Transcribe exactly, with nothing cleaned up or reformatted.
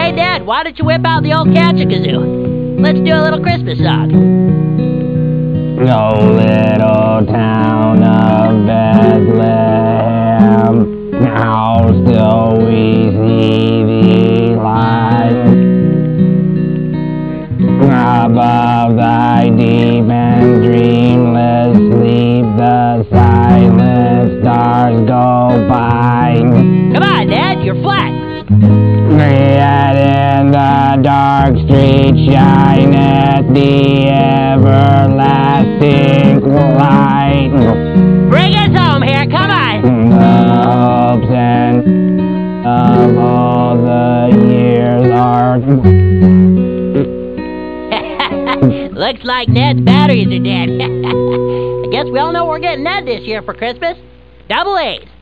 Hey, Dad, why don't you whip out the old catch-a-kazoo? Let's do a little Christmas song. Oh, little town of Bethlehem, how still we see thee light. Above thy deep and dreamless sleep, the silent stars go by. Come on, Dad, you're flat. Yet in the dark street shineth the everlasting light. Bring us home here, come on. The hopes and of all the years are. Looks like Ned's batteries are dead. I guess we all know we're getting Ned this year for Christmas. Double A's.